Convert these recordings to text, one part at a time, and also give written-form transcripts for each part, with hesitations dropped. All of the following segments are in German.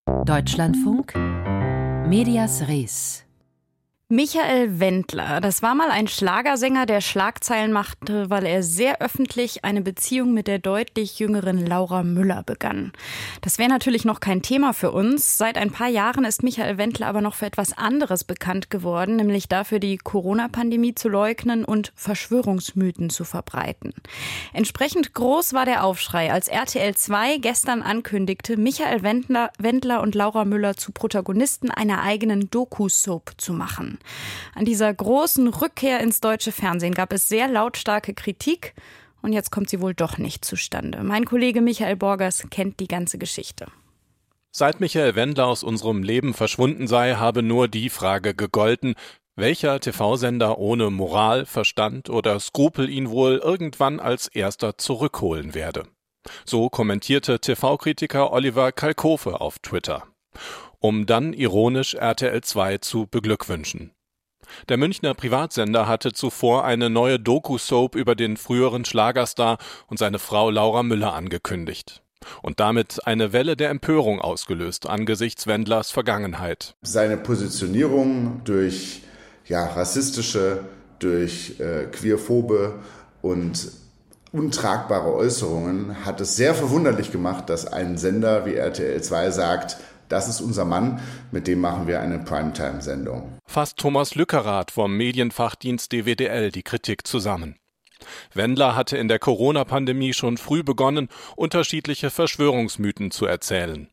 Deutschlandfunk Medias Res. Michael Wendler, das war mal ein Schlagersänger, der Schlagzeilen machte, weil er sehr öffentlich eine Beziehung mit der deutlich jüngeren Laura Müller begann. Das wäre natürlich noch kein Thema für uns. Seit ein paar Jahren ist Michael Wendler aber noch für etwas anderes bekannt geworden, nämlich dafür, die Corona-Pandemie zu leugnen und Verschwörungsmythen zu verbreiten. Entsprechend groß war der Aufschrei, als RTL 2 gestern ankündigte, Michael Wendler und Laura Müller zu Protagonisten einer eigenen Doku-Soap zu machen. An dieser großen Rückkehr ins deutsche Fernsehen gab es sehr lautstarke Kritik und jetzt kommt sie wohl doch nicht zustande. Mein Kollege Michael Borgers kennt die ganze Geschichte. Seit Michael Wendler aus unserem Leben verschwunden sei, habe nur die Frage gegolten, welcher TV-Sender ohne Moral, Verstand oder Skrupel ihn wohl irgendwann als erster zurückholen werde. So kommentierte TV-Kritiker Oliver Kalkofe auf Twitter, um dann ironisch RTL 2 zu beglückwünschen. Der Münchner Privatsender hatte zuvor eine neue Doku-Soap über den früheren Schlagerstar und seine Frau Laura Müller angekündigt und damit eine Welle der Empörung ausgelöst angesichts Wendlers Vergangenheit. Seine Positionierung durch rassistische, durch queerphobe und untragbare Äußerungen hat es sehr verwunderlich gemacht, dass ein Sender wie RTL 2 sagt, das ist unser Mann, mit dem machen wir eine Primetime-Sendung. Fasst Thomas Lückerath vom Medienfachdienst DWDL die Kritik zusammen. Wendler hatte in der Corona-Pandemie schon früh begonnen, unterschiedliche Verschwörungsmythen zu erzählen.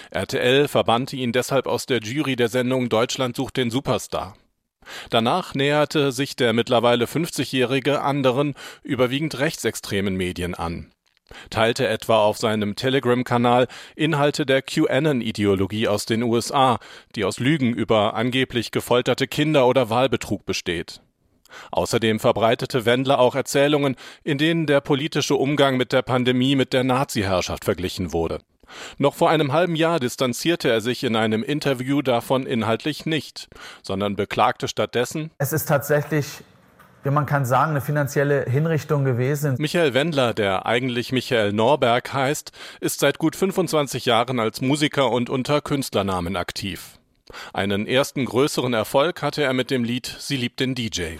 RTL verbannte ihn deshalb aus der Jury der Sendung Deutschland sucht den Superstar. Danach näherte sich der mittlerweile 50-Jährige anderen, überwiegend rechtsextremen Medien an. Teilte etwa auf seinem Telegram-Kanal Inhalte der QAnon-Ideologie aus den USA, die aus Lügen über angeblich gefolterte Kinder oder Wahlbetrug besteht. Außerdem verbreitete Wendler auch Erzählungen, in denen der politische Umgang mit der Pandemie mit der Nazi-Herrschaft verglichen wurde. Noch vor einem halben Jahr distanzierte er sich in einem Interview davon inhaltlich nicht, sondern beklagte stattdessen: Es ist tatsächlich, wie man kann sagen, eine finanzielle Hinrichtung gewesen. Michael Wendler, der eigentlich Michael Norberg heißt, ist seit gut 25 Jahren als Musiker und unter Künstlernamen aktiv. Einen ersten größeren Erfolg hatte er mit dem Lied Sie liebt den DJ.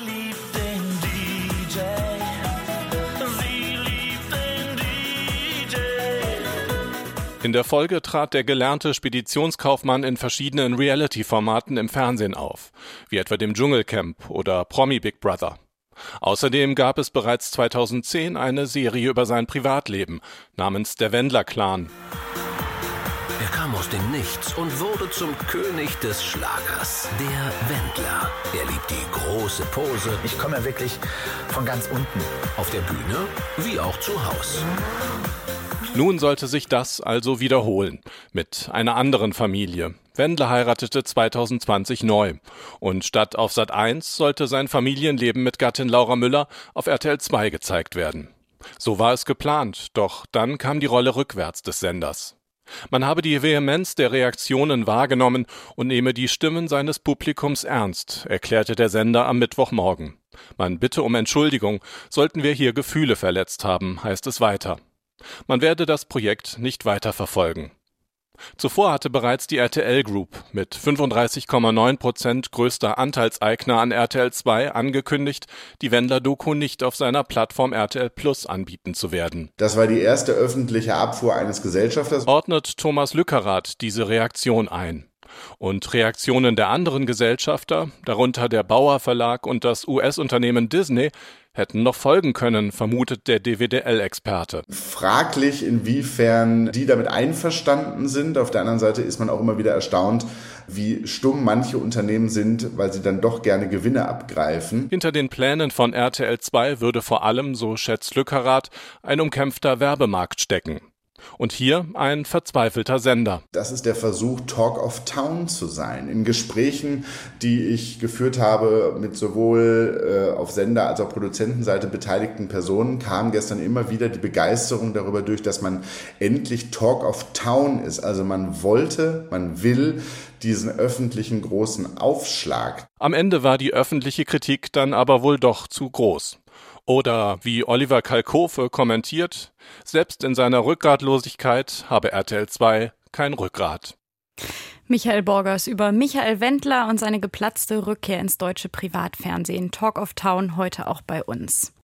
In der Folge trat der gelernte Speditionskaufmann in verschiedenen Reality-Formaten im Fernsehen auf, wie etwa dem Dschungelcamp oder Promi Big Brother. Außerdem gab es bereits 2010 eine Serie über sein Privatleben namens Der Wendler-Clan. Er kam aus dem Nichts und wurde zum König des Schlagers, der Wendler. Er liebt die große Pose. Ich komme ja wirklich von ganz unten. Auf der Bühne wie auch zu Hause. Nun sollte sich das also wiederholen, mit einer anderen Familie. Wendler heiratete 2020 neu und statt auf Sat.1 sollte sein Familienleben mit Gattin Laura Müller auf RTL 2 gezeigt werden. So war es geplant, doch dann kam die Rolle rückwärts des Senders. Man habe die Vehemenz der Reaktionen wahrgenommen und nehme die Stimmen seines Publikums ernst, erklärte der Sender am Mittwochmorgen. Man bitte um Entschuldigung, sollten wir hier Gefühle verletzt haben, heißt es weiter. Man werde das Projekt nicht weiterverfolgen. Zuvor hatte bereits die RTL Group mit 35,9% größter Anteilseigner an RTL 2 angekündigt, die Wendler-Doku nicht auf seiner Plattform RTL Plus anbieten zu werden. Das war die erste öffentliche Abfuhr eines Gesellschafters. Ordnet Thomas Lückerath diese Reaktion ein. Und Reaktionen der anderen Gesellschafter, darunter der Bauer Verlag und das US-Unternehmen Disney, hätten noch folgen können, vermutet der DWDL-Experte. Fraglich, inwiefern die damit einverstanden sind. Auf der anderen Seite ist man auch immer wieder erstaunt, wie stumm manche Unternehmen sind, weil sie dann doch gerne Gewinne abgreifen. Hinter den Plänen von RTL 2 würde vor allem, so schätzt Lückerath, ein umkämpfter Werbemarkt stecken. Und hier ein verzweifelter Sender. Das ist der Versuch, Talk of Town zu sein. In Gesprächen, die ich geführt habe mit sowohl auf Sender- als auch Produzentenseite beteiligten Personen, kam gestern immer wieder die Begeisterung darüber durch, dass man endlich Talk of Town ist. Also man will diesen öffentlichen großen Aufschlag. Am Ende war die öffentliche Kritik dann aber wohl doch zu groß. Oder wie Oliver Kalkofe kommentiert, selbst in seiner Rückgratlosigkeit habe RTL 2 kein Rückgrat. Michael Borgers über Michael Wendler und seine geplatzte Rückkehr ins deutsche Privatfernsehen. Talk of Town heute auch bei uns.